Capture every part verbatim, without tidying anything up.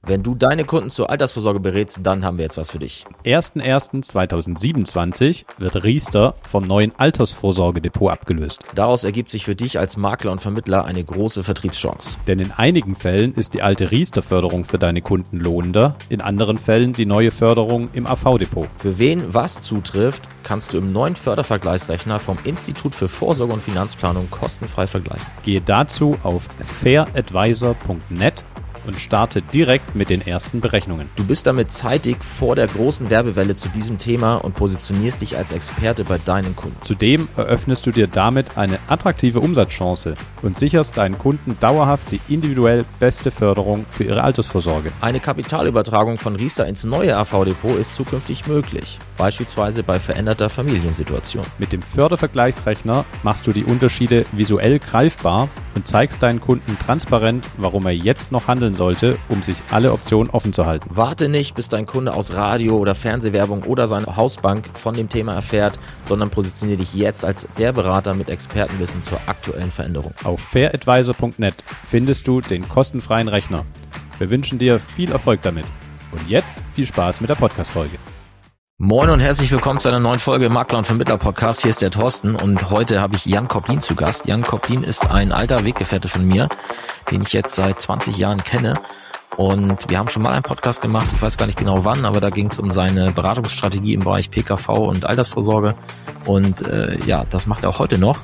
Wenn du deine Kunden zur Altersvorsorge berätst, dann haben wir jetzt was für dich. Am erster erster zweitausendsiebenundzwanzig wird Riester vom neuen Altersvorsorgedepot abgelöst. Daraus ergibt sich für dich als Makler und Vermittler eine große Vertriebschance. Denn in einigen Fällen ist die alte Riester-Förderung für deine Kunden lohnender, in anderen Fällen die neue Förderung im A V-Depot. Für wen was zutrifft, kannst du im neuen Fördervergleichsrechner vom Institut für Vorsorge und Finanzplanung kostenfrei vergleichen. Gehe dazu auf fair advisor punkt net und starte direkt mit den ersten Berechnungen. Du bist damit zeitig vor der großen Werbewelle zu diesem Thema und positionierst dich als Experte bei deinen Kunden. Zudem eröffnest du dir damit eine attraktive Umsatzchance und sicherst deinen Kunden dauerhaft die individuell beste Förderung für ihre Altersvorsorge. Eine Kapitalübertragung von Riester ins neue A V-Depot ist zukünftig möglich, beispielsweise bei veränderter Familiensituation. Mit dem Fördervergleichsrechner machst du die Unterschiede visuell greifbar und zeigst deinen Kunden transparent, warum er jetzt noch handeln sollte, um sich alle Optionen offen zu halten. Warte nicht, bis dein Kunde aus Radio- oder Fernsehwerbung oder seine Hausbank von dem Thema erfährt, sondern positioniere dich jetzt als der Berater mit Expertenwissen zur aktuellen Veränderung. Auf fair advisor punkt net findest du den kostenfreien Rechner. Wir wünschen dir viel Erfolg damit. Und jetzt viel Spaß mit der Podcast-Folge. Moin und herzlich willkommen zu einer neuen Folge im Makler- und Vermittler-Podcast. Hier ist der Thorsten und heute habe ich Jan Koplin zu Gast. Jan Koplin ist ein alter Weggefährte von mir, den ich jetzt seit zwanzig Jahren kenne. Und wir haben schon mal einen Podcast gemacht, ich weiß gar nicht genau wann, aber da ging es um seine Beratungsstrategie im Bereich P K V und Altersvorsorge. Und äh, ja, das macht er auch heute noch.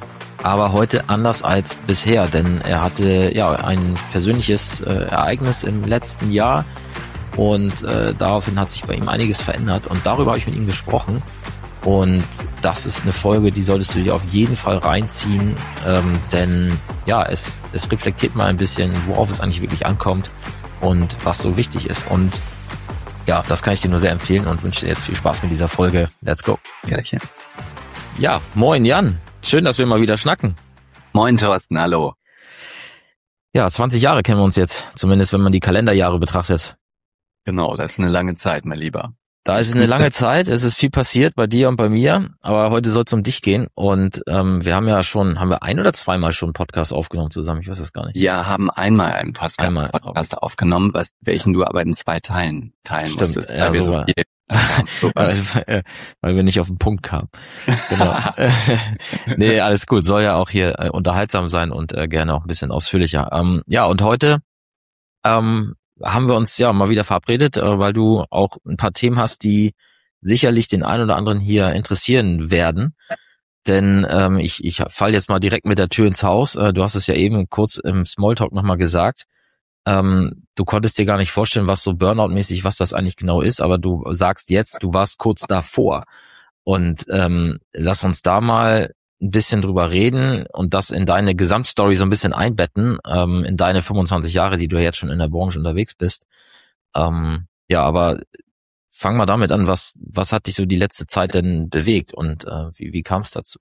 Aber heute anders als bisher, denn er hatte ja ein persönliches äh, Ereignis im letzten Jahr. Und äh, daraufhin hat sich bei ihm einiges verändert und darüber habe ich mit ihm gesprochen und das ist eine Folge, die solltest du dir auf jeden Fall reinziehen, ähm, denn ja, es, es reflektiert mal ein bisschen, worauf es eigentlich wirklich ankommt und was so wichtig ist und ja, das kann ich dir nur sehr empfehlen und wünsche dir jetzt viel Spaß mit dieser Folge. Let's go. Gleiche. Ja, moin Jan, schön, dass wir mal wieder schnacken. Moin Thorsten, hallo. Ja, zwanzig Jahre kennen wir uns jetzt, zumindest wenn man die Kalenderjahre betrachtet. Genau, das ist eine lange Zeit, mein Lieber. Da ist eine lange Zeit, es ist viel passiert bei dir und bei mir, aber heute soll es um dich gehen und ähm, wir haben ja schon, haben wir ein oder zweimal schon einen Podcast aufgenommen zusammen, ich weiß das gar nicht. Ja, haben einmal einen Podcast, einmal, Podcast okay. aufgenommen, was, welchen du aber in zwei Teilen teilen Stimmt, musstest, ja, weil wir so so viel, weil, weil wir nicht auf den Punkt kamen. Genau. Nee, alles gut, soll ja auch hier äh, unterhaltsam sein und äh, gerne auch ein bisschen ausführlicher. Ähm, ja, und heute ähm, haben wir uns ja mal wieder verabredet, weil du auch ein paar Themen hast, die sicherlich den einen oder anderen hier interessieren werden. Denn ähm, ich, ich falle jetzt mal direkt mit der Tür ins Haus. Äh, du hast es ja eben kurz im Smalltalk nochmal gesagt. Ähm, du konntest dir gar nicht vorstellen, was so Burnout-mäßig, was das eigentlich genau ist, aber du sagst jetzt, du warst kurz davor. Und ähm, lass uns da mal ein bisschen drüber reden und das in deine Gesamtstory so ein bisschen einbetten, ähm, in deine fünfundzwanzig Jahre, die du jetzt schon in der Branche unterwegs bist. Ähm, ja, aber fang mal damit an, was was hat dich so die letzte Zeit denn bewegt und äh, wie, wie kam es dazu?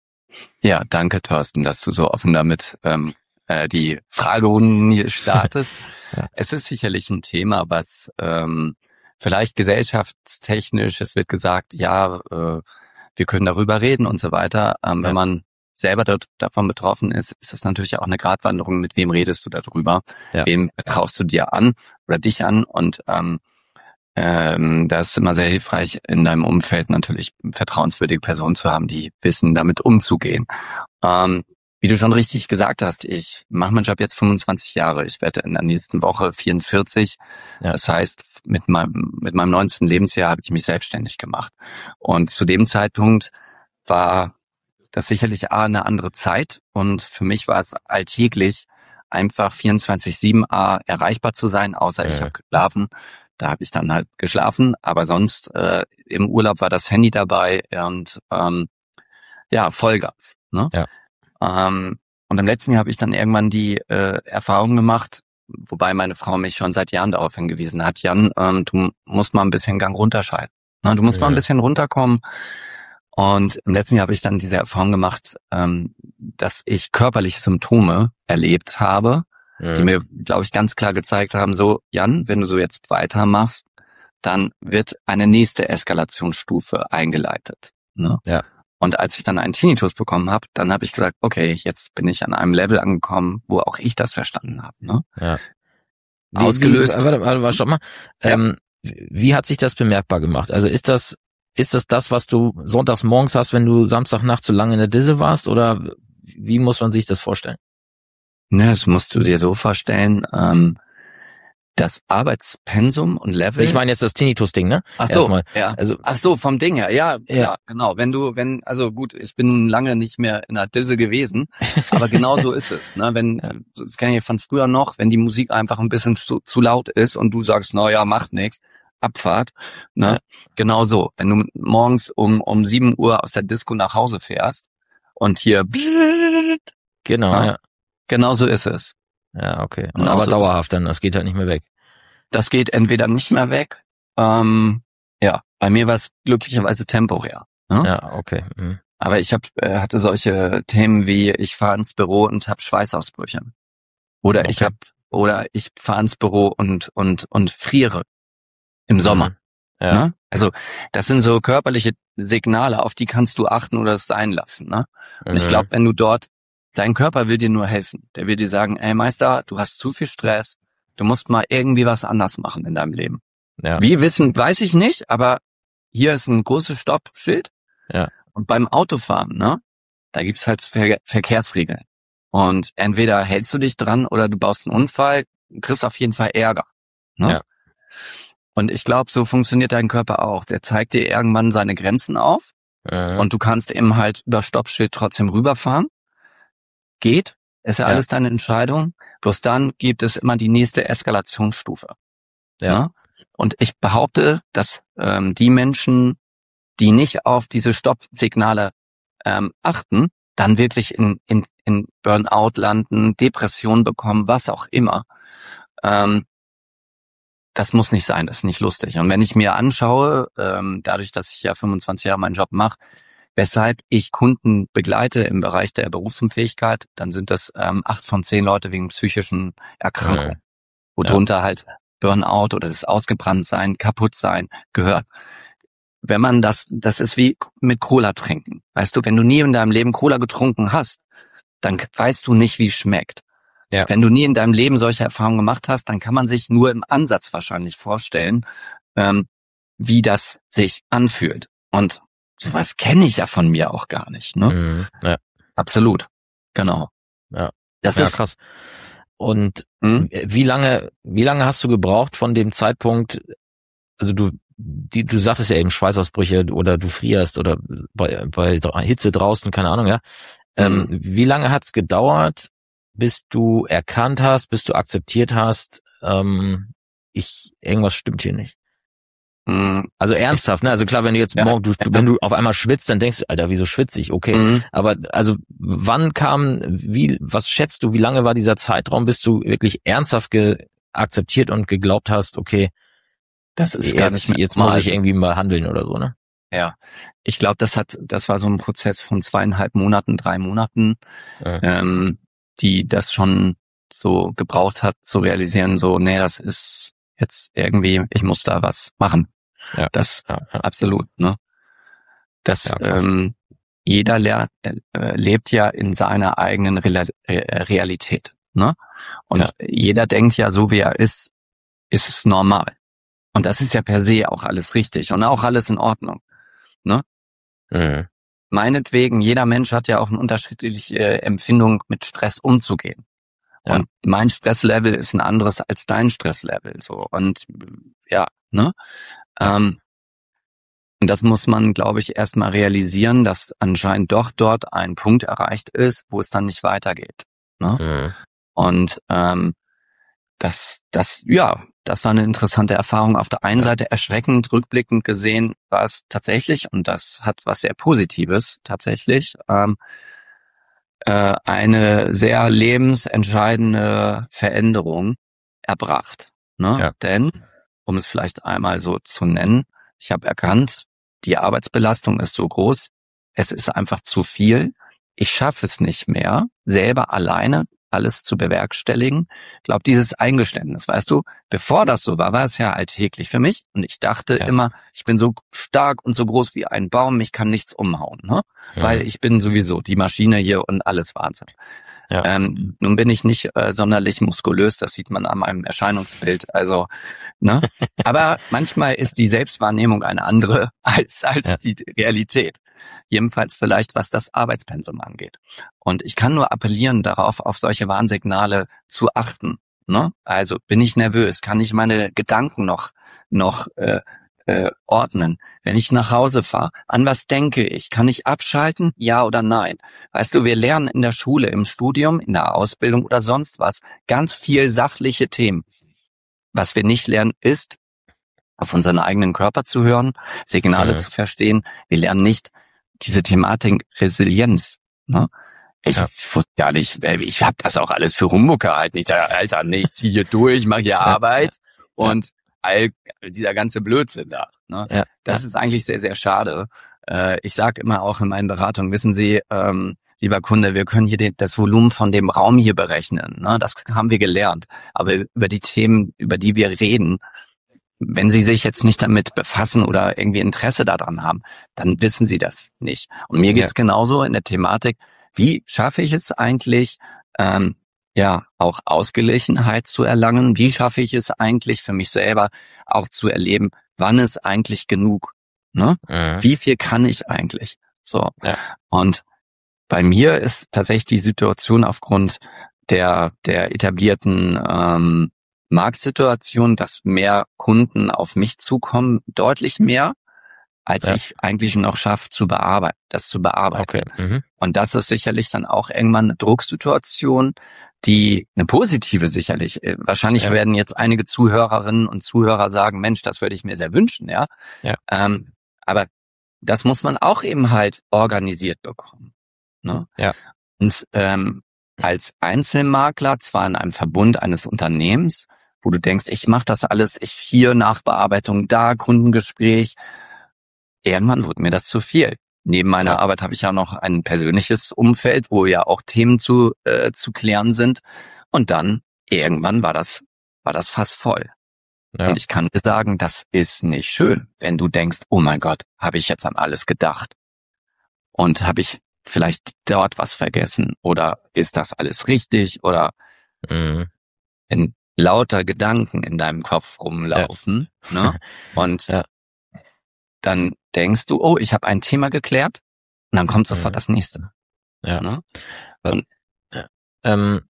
Ja, danke Thorsten, dass du so offen damit ähm, äh, die Fragerunden hier startest. Ja. Es ist sicherlich ein Thema, was ähm, vielleicht gesellschaftstechnisch, es wird gesagt, ja, äh, wir können darüber reden und so weiter. Ähm, ja. Wenn man selber dort, davon betroffen ist, ist das natürlich auch eine Gratwanderung, mit wem redest du darüber, ja. Wem traust du dir an oder dich an und ähm, ähm, das ist immer sehr hilfreich, in deinem Umfeld natürlich vertrauenswürdige Personen zu haben, die wissen, damit umzugehen. Ähm, wie du schon richtig gesagt hast, ich mache meinen Job jetzt fünfundzwanzig Jahre. Ich werde in der nächsten Woche vierundvierzig. Ja. Das heißt, mit meinem mit meinem neunzehnten Lebensjahr habe ich mich selbstständig gemacht. Und zu dem Zeitpunkt war das sicherlich A, eine andere Zeit. Und für mich war es alltäglich, einfach vierundzwanzig sieben A erreichbar zu sein, außer ja. ich habe geschlafen. Da habe ich dann halt geschlafen. Aber sonst äh, im Urlaub war das Handy dabei und ähm, ja, Vollgas. Ne? Ja. Ähm, und im letzten Jahr habe ich dann irgendwann die äh, Erfahrung gemacht, wobei meine Frau mich schon seit Jahren darauf hingewiesen hat, Jan, ähm, du musst mal ein bisschen Gang runterschalten. Ne? Du musst ja. mal ein bisschen runterkommen. Und im letzten Jahr habe ich dann diese Erfahrung gemacht, ähm, dass ich körperliche Symptome erlebt habe, ja. die mir, glaube ich, ganz klar gezeigt haben, so, Jan, wenn du so jetzt weitermachst, dann wird eine nächste Eskalationsstufe eingeleitet. Ne? Ja. Und als ich dann einen Tinnitus bekommen habe, dann habe ich gesagt, okay, jetzt bin ich an einem Level angekommen, wo auch ich das verstanden habe. Ne? Ja. wie, ausgelöst. Wie, warte, warte, warte, stopp mal. Ja. Ähm, wie hat sich das bemerkbar gemacht? Also ist das, ist das das, was du sonntags morgens hast, wenn du Samstagnacht so lange in der Disse warst? Oder wie muss man sich das vorstellen? Ne, das musst du dir so vorstellen, ähm, das Arbeitspensum und Level. Ich meine jetzt das Tinnitus-Ding, ne? Ach so, Erstmal. ja. Also, Ach so, vom Ding her, ja, Ja. ja, genau. Wenn du, wenn, also gut, ich bin lange nicht mehr in der Disse gewesen, aber genau so ist es. Ne? Wenn, Ja. das kenne ich von früher noch, wenn die Musik einfach ein bisschen zu, zu laut ist und du sagst, na ja, macht nichts, Abfahrt. Ne? Ja. Genau so. Wenn du morgens um um sieben Uhr aus der Disco nach Hause fährst und hier, genau, Ja. ja. genau so ist es. Ja, okay. Genau Aber so dauerhaft dann, das geht halt nicht mehr weg. Das geht entweder nicht mehr weg, ähm, ja, bei mir war es glücklicherweise temporär. Ne? Ja, okay. Mhm. Aber ich hab, äh, hatte solche Themen wie, ich fahre ins Büro und habe Schweißausbrüche. Oder Okay. ich hab, oder ich fahre ins Büro und und und friere im Sommer. Mhm. Ja. Ne? Also das sind so körperliche Signale, auf die kannst du achten oder es sein lassen. Ne? Und ich Mhm. glaube, wenn du dort, dein Körper will dir nur helfen. Der will dir sagen, ey Meister, du hast zu viel Stress, du musst mal irgendwie was anders machen in deinem Leben. Ja. Wie wissen, weiß ich nicht, aber hier ist ein großes Stoppschild. Ja. Und beim Autofahren, ne, da gibt's halt Ver- Verkehrsregeln. Und entweder hältst du dich dran oder du baust einen Unfall, kriegst auf jeden Fall Ärger. Ne? Ja. Und ich glaube, so funktioniert dein Körper auch. Der zeigt dir irgendwann seine Grenzen auf Mhm. und du kannst eben halt über Stoppschild trotzdem rüberfahren. Geht, ist ja, Ja. alles deine Entscheidung. Bloß dann gibt es immer die nächste Eskalationsstufe. Ja. Ne? Und ich behaupte, dass ähm, die Menschen, die nicht auf diese Stoppsignale ähm, achten, dann wirklich in, in, in Burnout landen, Depression bekommen, was auch immer. Ähm, das muss nicht sein, das ist nicht lustig. Und wenn ich mir anschaue, ähm, dadurch, dass ich ja fünfundzwanzig Jahre meinen Job mache, weshalb ich Kunden begleite im Bereich der Berufsunfähigkeit, dann sind das ähm, acht von zehn Leute wegen psychischen Erkrankungen, Mhm. worunter halt Burnout oder das Ausgebranntsein, Kaputtsein gehört. Wenn man das, das ist wie mit Cola trinken. Weißt du, wenn du nie in deinem Leben Cola getrunken hast, dann weißt du nicht, wie es schmeckt. Ja. Wenn du nie in deinem Leben solche Erfahrungen gemacht hast, dann kann man sich nur im Ansatz wahrscheinlich vorstellen, ähm, wie das sich anfühlt. Und sowas kenne ich ja von mir auch gar nicht. Ne? Mhm. Ja. Absolut. Genau. Ja. Das Ja, ist krass. Und Hm? wie lange, wie lange hast du gebraucht von dem Zeitpunkt, also du, die, du sagtest ja eben Schweißausbrüche oder du frierst oder bei, bei Hitze draußen, keine Ahnung, ja. Ähm, Mhm. wie lange hat's gedauert, bis du erkannt hast, bis du akzeptiert hast, ähm, ich, irgendwas stimmt hier nicht? Mhm. Also ernsthaft, ne? Also klar, wenn du jetzt Ja, morgen, du, ja. wenn du auf einmal schwitzt, dann denkst du, Alter, wieso schwitze ich? Okay. Mhm. Aber also wann kam, wie, was schätzt du, wie lange war dieser Zeitraum, bis du wirklich ernsthaft ge akzeptiert und geglaubt hast, okay, Das ist gar jetzt, nicht mehr jetzt normal. muss ich irgendwie mal handeln oder so, ne? Ja, ich glaube, das hat, das war so ein Prozess von zweieinhalb Monaten, drei Monaten, Ja. ähm, die das schon so gebraucht hat, zu realisieren, so, nee, das ist jetzt irgendwie, ich muss da was machen. Ja. Das Ja, ja. absolut, ne? Das, Ja, krass. ähm, jeder lernt, äh, lebt ja in seiner eigenen Real, äh, Realität, ne? Und Ja. jeder denkt ja, so wie er ist, ist es normal. Und das ist ja per se auch alles richtig und auch alles in Ordnung. Mhm. Meinetwegen, jeder Mensch hat ja auch eine unterschiedliche äh, Empfindung, mit Stress umzugehen. Ja. Und mein Stresslevel ist ein anderes als dein Stresslevel. So. Und ja, ne? Ja. Ähm, und das muss man, glaube ich, erstmal realisieren, dass anscheinend doch dort ein Punkt erreicht ist, wo es dann nicht weitergeht. Ne? Mhm. Und ähm, das, das, ja, das war eine interessante Erfahrung. Auf der einen Ja. Seite erschreckend, rückblickend gesehen war es tatsächlich, und das hat was sehr Positives tatsächlich, ähm, äh, eine sehr lebensentscheidende Veränderung erbracht. Ne? Ja. Denn, um es vielleicht einmal so zu nennen, ich habe erkannt, die Arbeitsbelastung ist so groß, es ist einfach zu viel. Ich schaffe es nicht mehr, selber alleine alles zu bewerkstelligen. Ich glaube, dieses Eingeständnis, weißt du, bevor das so war, war es ja alltäglich für mich. Und ich dachte Ja. immer, ich bin so stark und so groß wie ein Baum, mich kann nichts umhauen, ne? Mhm. Weil ich bin sowieso die Maschine hier und alles Wahnsinn. Ja. Ähm, nun bin ich nicht äh, sonderlich muskulös, das sieht man an meinem Erscheinungsbild. Also, ne? Aber manchmal ist die Selbstwahrnehmung eine andere als als ja. die Realität. Jedenfalls vielleicht, was das Arbeitspensum angeht. Und ich kann nur appellieren darauf, auf solche Warnsignale zu achten. Ne? Also bin ich nervös? Kann ich meine Gedanken noch noch äh, äh, ordnen? Wenn ich nach Hause fahre, an was denke ich? Kann ich abschalten? Ja oder nein? Weißt du, wir lernen in der Schule, im Studium, in der Ausbildung oder sonst was ganz viel sachliche Themen. Was wir nicht lernen, ist, auf unseren eigenen Körper zu hören, Signale mhm. zu verstehen. Wir lernen nicht diese Thematik Resilienz. Ne? Ich ja. wusste gar nicht, ich habe das auch alles für Humbug gehalten. Ich dachte, Alter, nee, ich ziehe hier durch, mache hier ja. Arbeit ja. und all dieser ganze Blödsinn da. Ne? Ja. Das ja. ist eigentlich sehr, sehr schade. Äh, ich sage immer auch in meinen Beratungen, wissen Sie, ähm, lieber Kunde, wir können hier den, das Volumen von dem Raum hier berechnen. Ne? Das haben wir gelernt. Aber über die Themen, über die wir reden, wenn Sie sich jetzt nicht damit befassen oder irgendwie Interesse daran haben, dann wissen Sie das nicht. Und mir geht's ja. genauso in der Thematik, wie schaffe ich es eigentlich, ähm, ja, auch Ausgeglichenheit zu erlangen? Wie schaffe ich es eigentlich für mich selber auch zu erleben, wann ist eigentlich genug? Ne? Mhm. Wie viel kann ich eigentlich? So. Ja. Und bei mir ist tatsächlich die Situation aufgrund der, der etablierten, ähm, Marktsituation, dass mehr Kunden auf mich zukommen, deutlich mehr, als ja. ich eigentlich noch schaffe, zu bearbeiten, das zu bearbeiten. Okay. Mhm. Und das ist sicherlich dann auch irgendwann eine Drucksituation, die eine positive sicherlich. Wahrscheinlich ja. werden jetzt einige Zuhörerinnen und Zuhörer sagen, Mensch, das würde ich mir sehr wünschen, ja. ja. Ähm, aber das muss man auch eben halt organisiert bekommen. Ne? Ja. Und ähm, als Einzelmakler, zwar in einem Verbund eines Unternehmens, wo du denkst, ich mache das alles, ich hier Nachbearbeitung, da Kundengespräch. Irgendwann wurde mir das zu viel. Neben meiner ja. Arbeit habe ich ja noch ein persönliches Umfeld, wo ja auch Themen zu äh, zu klären sind. Und dann irgendwann war das war das fast voll. Ja. Und ich kann dir sagen, das ist nicht schön, wenn du denkst, oh mein Gott, habe ich jetzt an alles gedacht? Und habe ich vielleicht dort was vergessen? Oder ist das alles richtig? Oder mhm. in lauter Gedanken in deinem Kopf rumlaufen, ja. ne? Und ja. dann denkst du, oh, ich habe ein Thema geklärt, und dann kommt sofort mhm. das nächste. Ja. Ne? Und, ja. Ähm,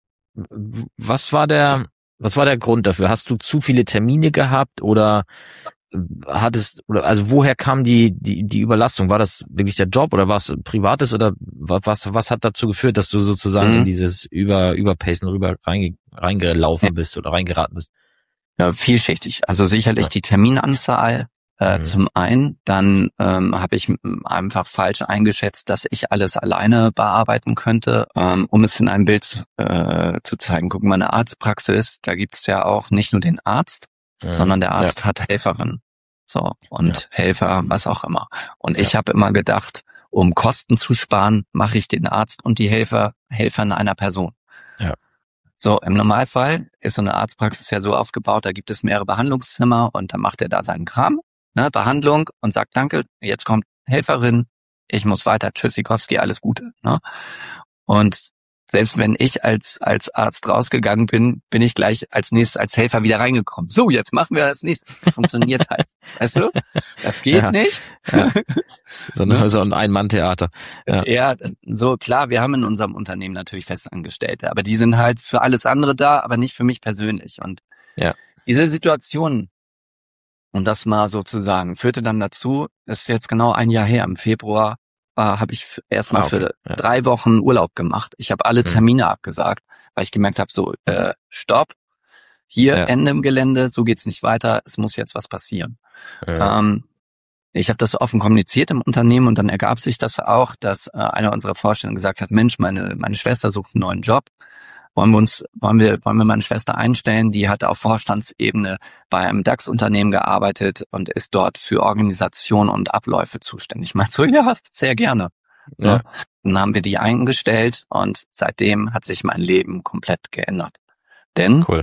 was war der, was war der Grund dafür? Hast du zu viele Termine gehabt oder hattest, oder also woher kam die die die Überlastung? War das wirklich der Job oder war es Privates oder was was hat dazu geführt, dass du sozusagen mhm. in dieses über Überpacen rüber reinge, reingelaufen ja. bist oder reingeraten bist? Ja, vielschichtig. Also sicherlich ja. die Terminanzahl äh, mhm. zum einen, dann ähm, habe ich einfach falsch eingeschätzt, dass ich alles alleine bearbeiten könnte, ähm, um es in einem Bild äh, zu zeigen. Guck mal, eine Arztpraxis, da gibt's ja auch nicht nur den Arzt, Mhm. sondern der Arzt ja. hat Helferin. So, und ja. Helfer, was auch immer. Und ja. ich habe immer gedacht, um Kosten zu sparen, mache ich den Arzt und die Helfer, Helfer in einer Person. Ja. So, im Normalfall ist so eine Arztpraxis ja so aufgebaut, da gibt es mehrere Behandlungszimmer und dann macht er da seinen Kram, ne, Behandlung und sagt, danke, jetzt kommt Helferin, ich muss weiter, Tschüssikowski, alles Gute. Ne? Und selbst wenn ich als als Arzt rausgegangen bin, bin ich gleich als nächstes als Helfer wieder reingekommen. So, jetzt machen wir das nächste. Das funktioniert halt. Weißt du? Das geht ja. nicht. Ja. So ein, so ein Ein-Mann-Theater. Ja. ja, so klar, wir haben in unserem Unternehmen natürlich Festangestellte, aber die sind halt für alles andere da, aber nicht für mich persönlich. Und ja. diese Situation, um das mal so zu sagen, führte dann dazu, das ist jetzt genau ein Jahr her, im Februar, habe ich erstmal ah, okay. für ja. drei Wochen Urlaub gemacht. Ich habe alle Termine mhm. abgesagt, weil ich gemerkt habe, so, äh, stopp, hier ja. Ende im Gelände, so geht's nicht weiter, es muss jetzt was passieren. Ja. Ähm, ich habe das offen kommuniziert im Unternehmen und dann ergab sich das auch, dass äh, einer unserer Vorstände gesagt hat, Mensch, meine meine Schwester sucht einen neuen Job. Wollen wir uns, wollen wir, wollen wir meine Schwester einstellen? Die hat auf Vorstandsebene bei einem DAX-Unternehmen gearbeitet und ist dort für Organisation und Abläufe zuständig. Ich meinte so, ja, sehr gerne. Ja. Ja. Dann haben wir die eingestellt und seitdem hat sich mein Leben komplett geändert. Denn cool.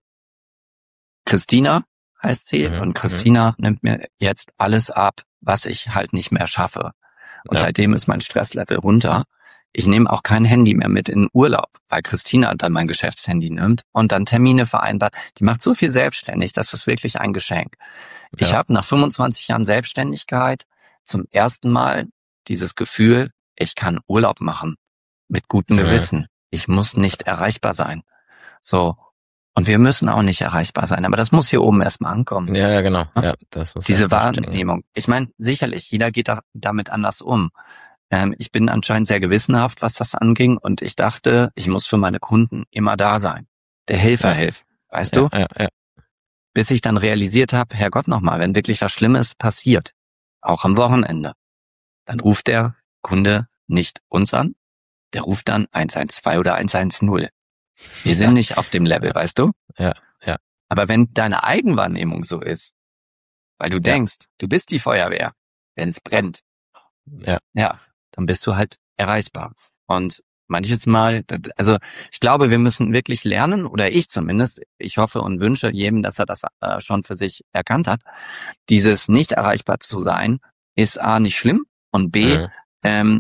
Christina heißt sie mhm. und Christina mhm. nimmt mir jetzt alles ab, was ich halt nicht mehr schaffe. Und ja. seitdem ist mein Stresslevel runter. Ich nehme auch kein Handy mehr mit in den Urlaub, weil Christina dann mein Geschäftshandy nimmt und dann Termine vereinbart. Die macht so viel selbstständig, das ist wirklich ein Geschenk. Ja. Ich habe nach fünfundzwanzig Jahren Selbstständigkeit zum ersten Mal dieses Gefühl, ich kann Urlaub machen mit gutem ja. Gewissen. Ich muss nicht erreichbar sein. So. Und wir müssen auch nicht erreichbar sein, aber das muss hier oben erstmal ankommen. Ja, ja, genau. Ja, das muss Diese Wahrnehmung. Ich meine, sicherlich, jeder geht da, damit anders um. Ähm, ich bin anscheinend sehr gewissenhaft, was das anging, und ich dachte, ich muss für meine Kunden immer da sein. Der Helfer ja. hilft, weißt ja, du? Ja, ja. Bis ich dann realisiert habe, Herrgott nochmal, wenn wirklich was Schlimmes passiert, auch am Wochenende, dann ruft der Kunde nicht uns an, der ruft dann eins eins zwei oder eins eins null. Wir sind ja. nicht auf dem Level, ja. weißt du? Ja, ja. Aber wenn deine Eigenwahrnehmung so ist, weil du ja. denkst, du bist die Feuerwehr, wenn es brennt, ja, ja, dann bist du halt erreichbar. Und manches Mal, also ich glaube, wir müssen wirklich lernen, oder ich zumindest, ich hoffe und wünsche jedem, dass er das äh, schon für sich erkannt hat, dieses nicht erreichbar zu sein, ist A, nicht schlimm, und B, mhm. ähm,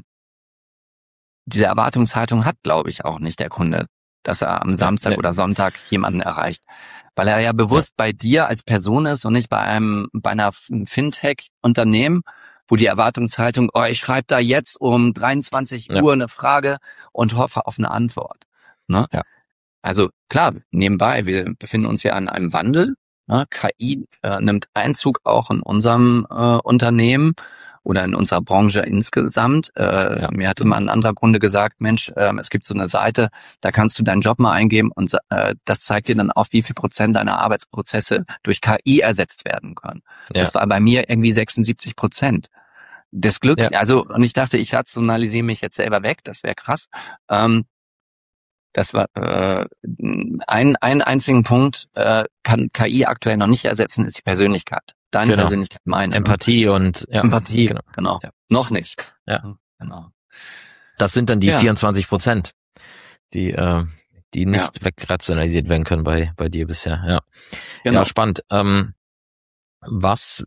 diese Erwartungshaltung hat, glaube ich, auch nicht der Kunde, dass er am Samstag ja, ja. oder Sonntag jemanden erreicht. Weil er ja bewusst ja. bei dir als Person ist und nicht bei einem, bei einer Fintech-Unternehmen, wo die Erwartungshaltung, oh, ich schreibe da jetzt um dreiundzwanzig ja. Uhr eine Frage und hoffe auf eine Antwort. Ne? Ja. Also klar, nebenbei, wir befinden uns ja an einem Wandel. Ne? K I äh, nimmt Einzug auch in unserem äh, Unternehmen oder in unserer Branche insgesamt. Äh, ja. Mir hatte mal ein anderer Kunde gesagt, Mensch, äh, es gibt so eine Seite, da kannst du deinen Job mal eingeben und äh, das zeigt dir dann auf, wie viel Prozent deiner Arbeitsprozesse durch K I ersetzt werden können. Ja. Das war bei mir irgendwie sechsundsiebzig Prozent. Das Glück, ja. also, und ich dachte, ich rationalisiere mich jetzt selber weg, das wäre krass. Ähm, das war äh, ein, einen einzigen Punkt äh, kann K I aktuell noch nicht ersetzen, ist die Persönlichkeit. Deine genau. Persönlichkeit, meine. Empathie und ja. Empathie, genau. genau. Ja. Noch nicht. Ja. Genau. Das sind dann die ja. vierundzwanzig Prozent, die äh, die nicht ja. wegrationalisiert werden können bei bei dir bisher. Ja, genau. Ja, spannend. Ähm, was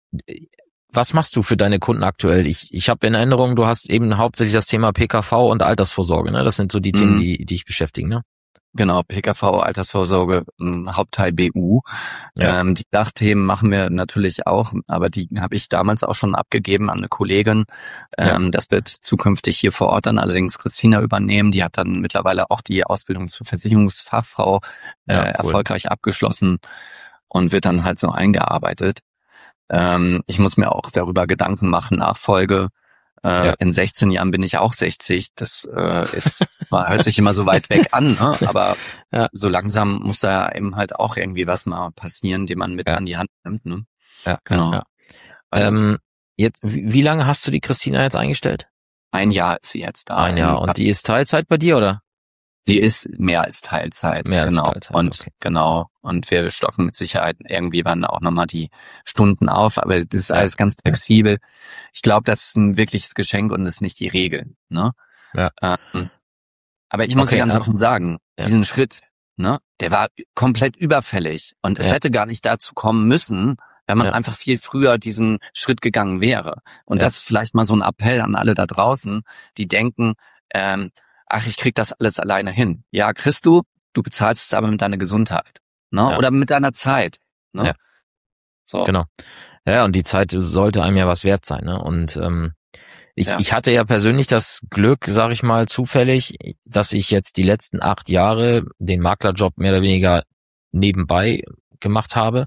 was machst du für deine Kunden aktuell? Ich ich habe in Erinnerung, du hast eben hauptsächlich das Thema P K V und Altersvorsorge. Ne, das sind so die Themen, mhm. die die dich beschäftigen. Ne? Genau, P K V, Altersvorsorge, Hauptteil B U. Ja. Ähm, die Dachthemen machen wir natürlich auch, aber die habe ich damals auch schon abgegeben an eine Kollegin. Ähm, ja. Das wird zukünftig hier vor Ort dann allerdings Christina übernehmen. Die hat dann mittlerweile auch die Ausbildung zur Versicherungsfachfrau äh, ja, cool. erfolgreich abgeschlossen und wird dann halt so eingearbeitet. Ähm, ich muss mir auch darüber Gedanken machen, Nachfolge. Äh, ja. In sechzehn Jahren bin ich auch sechzig. Das äh, ist zwar hört sich immer so weit weg an, ne? Aber ja. so langsam muss da eben halt auch irgendwie was mal passieren, den man mit ja. an die Hand nimmt. Ne? Ja, genau. Ja. Ähm, jetzt, wie, wie lange hast du die Christina jetzt eingestellt? Ein Jahr ist sie jetzt da. Ein Jahr. Und die ist Teilzeit bei dir, oder? Die ist mehr als Teilzeit. Mehr als genau. Teilzeit. Und okay. genau. Und wir stocken mit Sicherheit irgendwie wann auch nochmal die Stunden auf. Aber das ist alles ganz flexibel. Ich glaube, das ist ein wirkliches Geschenk und ist nicht die Regel. Ne? Ja. Ähm, aber ich muss okay, ganz ja. offen sagen, ja. diesen Schritt, ne, der war komplett überfällig. Und es ja. hätte gar nicht dazu kommen müssen, wenn man ja. einfach viel früher diesen Schritt gegangen wäre. Und ja. das ist vielleicht mal so ein Appell an alle da draußen, die denken, ähm, ach, ich krieg das alles alleine hin. Ja, kriegst du, du bezahlst es aber mit deiner Gesundheit, ne? Ja. Oder mit deiner Zeit, ne? Ja. So. Genau. Ja, und die Zeit sollte einem ja was wert sein, ne? Und ähm, ich, ja. ich hatte ja persönlich das Glück, sag ich mal, zufällig, dass ich jetzt die letzten acht Jahre den Maklerjob mehr oder weniger nebenbei gemacht habe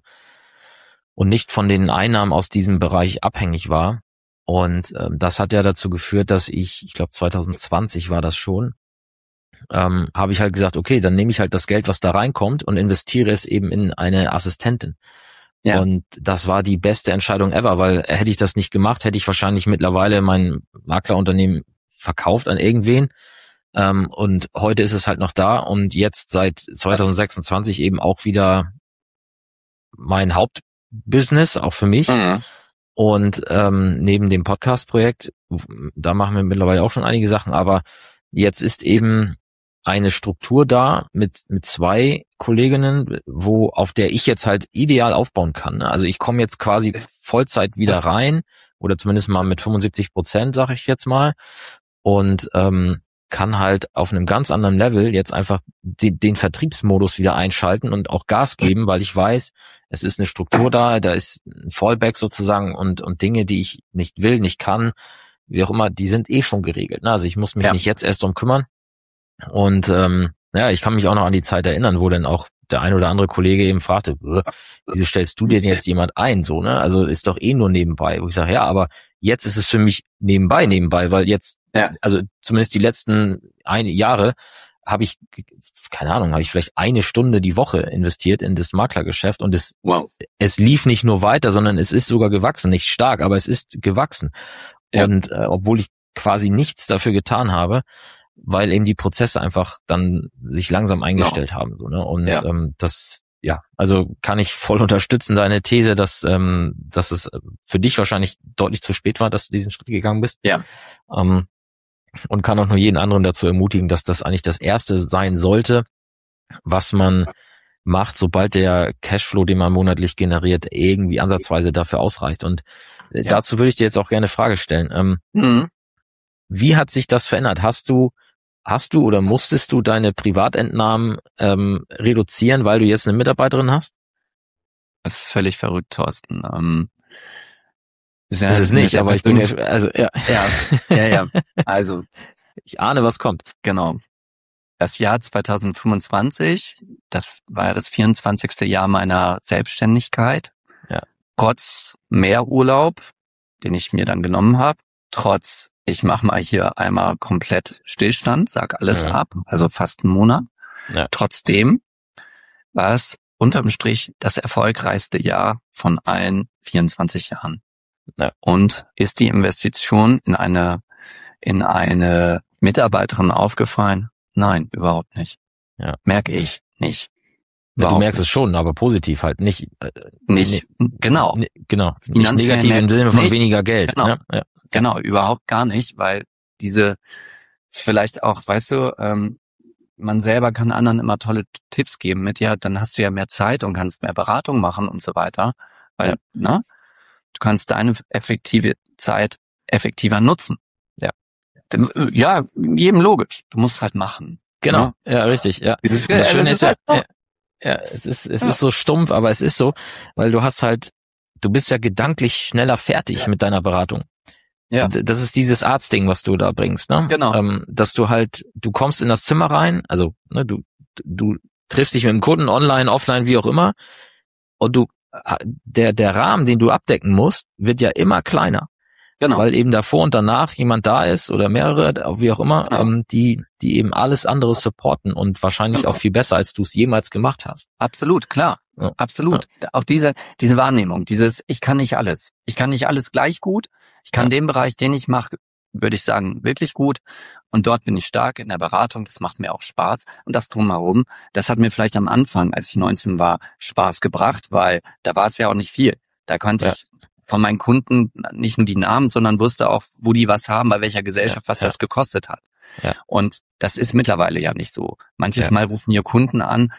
und nicht von den Einnahmen aus diesem Bereich abhängig war. Und ähm, das hat ja dazu geführt, dass ich, ich glaube zwanzig zwanzig war das schon, ähm, habe ich halt gesagt, okay, dann nehme ich halt das Geld, was da reinkommt und investiere es eben in eine Assistentin. Ja. Und das war die beste Entscheidung ever, weil hätte ich das nicht gemacht, hätte ich wahrscheinlich mittlerweile mein Maklerunternehmen verkauft an irgendwen. Ähm, und heute ist es halt noch da und jetzt seit zwanzig sechsundzwanzig eben auch wieder mein Hauptbusiness, auch für mich. Mhm. Und ähm, neben dem Podcast-Projekt, da machen wir mittlerweile auch schon einige Sachen, aber jetzt ist eben eine Struktur da mit mit zwei Kolleginnen, wo auf der ich jetzt halt ideal aufbauen kann. Also ich komme jetzt quasi Vollzeit wieder rein oder zumindest mal mit fünfundsiebzig Prozent, sage ich jetzt mal. Und ähm, kann halt auf einem ganz anderen Level jetzt einfach den, den Vertriebsmodus wieder einschalten und auch Gas geben, weil ich weiß, es ist eine Struktur da, da ist ein Fallback sozusagen und und Dinge, die ich nicht will, nicht kann, wie auch immer, die sind eh schon geregelt. Also ich muss mich ja. nicht jetzt erst drum kümmern. Und ähm, ja, ich kann mich auch noch an die Zeit erinnern, wo dann auch der ein oder andere Kollege eben fragte, wieso stellst du dir denn jetzt jemand ein? So, ne? Also ist doch eh nur nebenbei. Wo ich sage, ja, aber jetzt ist es für mich nebenbei, nebenbei, weil jetzt, ja. also zumindest die letzten ein, Jahre habe ich, keine Ahnung, habe ich vielleicht eine Stunde die Woche investiert in das Maklergeschäft und es, wow. es lief nicht nur weiter, sondern es ist sogar gewachsen. Nicht stark, aber es ist gewachsen. Ja. Und äh, obwohl ich quasi nichts dafür getan habe, weil eben die Prozesse einfach dann sich langsam eingestellt genau. haben. So, ne? Und ja. ähm, das, ja, also kann ich voll unterstützen, deine These, dass ähm, dass es für dich wahrscheinlich deutlich zu spät war, dass du diesen Schritt gegangen bist. Ja. Ähm, und kann auch nur jeden anderen dazu ermutigen, dass das eigentlich das Erste sein sollte, was man macht, sobald der Cashflow, den man monatlich generiert, irgendwie ansatzweise dafür ausreicht. Und äh, ja. dazu würde ich dir jetzt auch gerne eine Frage stellen. Ähm, mhm. Wie hat sich das verändert? Hast du, hast du oder musstest du deine Privatentnahmen ähm, reduzieren, weil du jetzt eine Mitarbeiterin hast? Das ist völlig verrückt, Thorsten. Ähm, ist ja das ist nicht, aber ich bin ja, also ja, ja, ja, ja. Also ich ahne, was kommt. Genau. Das Jahr zwanzig fünfundzwanzig, das war ja das vierundzwanzigste Jahr meiner Selbstständigkeit. Ja. Trotz Mehrurlaub, den ich mir dann genommen habe, trotz ich mache mal hier einmal komplett Stillstand, sag alles ja. ab, also fast einen Monat. Ja. Trotzdem war es unterm Strich das erfolgreichste Jahr von allen vierundzwanzig Jahren. Ja. Und ist die Investition in eine in eine Mitarbeiterin aufgefallen? Nein, überhaupt nicht. Ja. Merke ich nicht. Ja, du merkst nicht. Es schon, aber positiv halt nicht. Äh, nicht, ne, genau. Ne, genau. Nicht negativ im Sinne von nicht. weniger Geld. Genau. Ne? Ja. Genau, überhaupt gar nicht, weil diese vielleicht auch, weißt du, ähm, man selber kann anderen immer tolle Tipps geben mit, ja, dann hast du ja mehr Zeit und kannst mehr Beratung machen und so weiter, weil, ja. ne, du kannst deine effektive Zeit effektiver nutzen. Ja. Ja, jedem logisch. Du musst es halt machen. Genau, ne? Ja, richtig, ja. Das, das Schöne ist ja, ja, ja, es ist, es ja. ist so stumpf, aber es ist so, weil du hast halt, du bist ja gedanklich schneller fertig ja. mit deiner Beratung. Ja. Das ist dieses Arztding, was du da bringst, ne? Genau. Ähm, dass du halt, du kommst in das Zimmer rein, also ne, du du triffst dich mit dem Kunden online, offline, wie auch immer, und du der der Rahmen, den du abdecken musst, wird ja immer kleiner, genau, weil eben davor und danach jemand da ist oder mehrere, wie auch immer, genau. ähm, die die eben alles andere supporten und wahrscheinlich genau. auch viel besser, als du es jemals gemacht hast. Absolut, klar, ja. absolut. Ja. Auch diese diese Wahrnehmung, dieses ich kann nicht alles, ich kann nicht alles gleich gut. Ich kann ja. den Bereich, den ich mache, würde ich sagen, wirklich gut. Und dort bin ich stark in der Beratung. Das macht mir auch Spaß. Und das drumherum, das hat mir vielleicht am Anfang, als ich neunzehn war, Spaß gebracht, weil da war es ja auch nicht viel. Da konnte ja. ich von meinen Kunden nicht nur die Namen, sondern wusste auch, wo die was haben, bei welcher Gesellschaft, ja. was ja. das gekostet hat. Ja. Und das ist mittlerweile ja nicht so. Manches ja. Mal rufen hier Kunden an,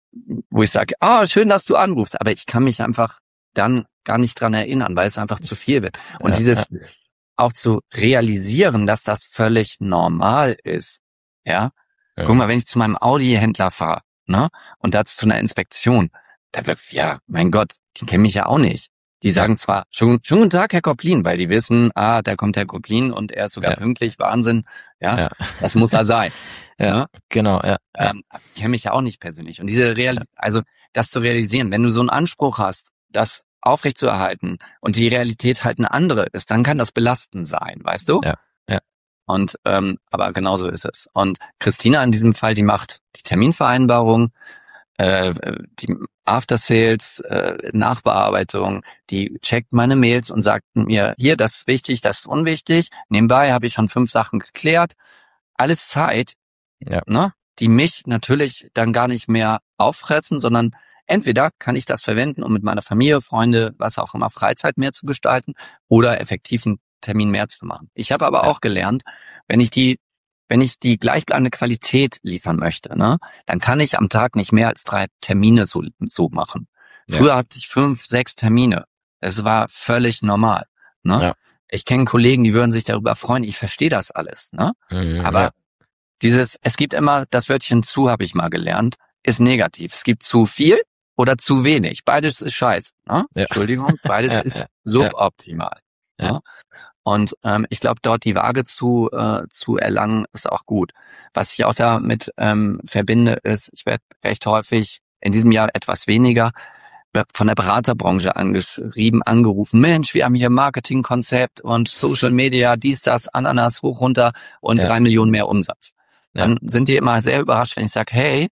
wo ich sage, ah, schön, dass du anrufst. Aber ich kann mich einfach dann gar nicht dran erinnern, weil es einfach zu viel wird. Und ja, dieses ja. auch zu realisieren, dass das völlig normal ist. Ja? ja. Guck mal, wenn ich zu meinem Audi-Händler fahre, ne, und dazu zu einer Inspektion, da wird, ja, mein Gott, die kennen mich ja auch nicht. Die sagen zwar, schönen, schönen guten Tag, Herr Koplin, weil die wissen, ah, da kommt Herr Koplin und er ist sogar ja. pünktlich, Wahnsinn. Ja, ja, das muss er sein. ja, ja, genau, ja. Ähm, ich kenne mich ja auch nicht persönlich. Und diese Real, also das zu realisieren, wenn du so einen Anspruch hast, das aufrechtzuerhalten und die Realität halt eine andere ist, dann kann das belastend sein, weißt du? Ja, ja. Und ähm, aber genauso ist es. Und Christina in diesem Fall, die macht die Terminvereinbarung, äh, die After Sales, äh, Nachbearbeitung, die checkt meine Mails und sagt mir, hier, das ist wichtig, das ist unwichtig. Nebenbei habe ich schon fünf Sachen geklärt. Alles Zeit, ja. ne, die mich natürlich dann gar nicht mehr auffressen, sondern entweder kann ich das verwenden, um mit meiner Familie, Freunde, was auch immer, Freizeit mehr zu gestalten oder effektiven Termin mehr zu machen. Ich habe aber ja. auch gelernt, wenn ich die, wenn ich die gleichbleibende Qualität liefern möchte, ne, dann kann ich am Tag nicht mehr als drei Termine so, so machen. Früher ja. hatte ich fünf, sechs Termine. Es war völlig normal. Ne? Ja. Ich kenne Kollegen, die würden sich darüber freuen. Ich verstehe das alles. Ne? Mhm, aber ja. dieses, es gibt immer, das Wörtchen zu, habe ich mal gelernt, ist negativ. Es gibt zu viel oder zu wenig. Beides ist scheiße. Ne? Ja. Entschuldigung, beides Ja, ist ja, suboptimal. ja. Ne? Und ähm, ich glaube, dort die Waage zu äh, zu erlangen, ist auch gut. Was ich auch damit ähm, verbinde, ist, ich werde recht häufig, in diesem Jahr etwas weniger, be- von der Beraterbranche angeschrieben, angerufen. Mensch, wir haben hier ein Marketingkonzept und Social Media, dies, das, Ananas, hoch, runter und Ja. drei Millionen mehr Umsatz. Ja. Dann sind die immer sehr überrascht, wenn ich sage, hey,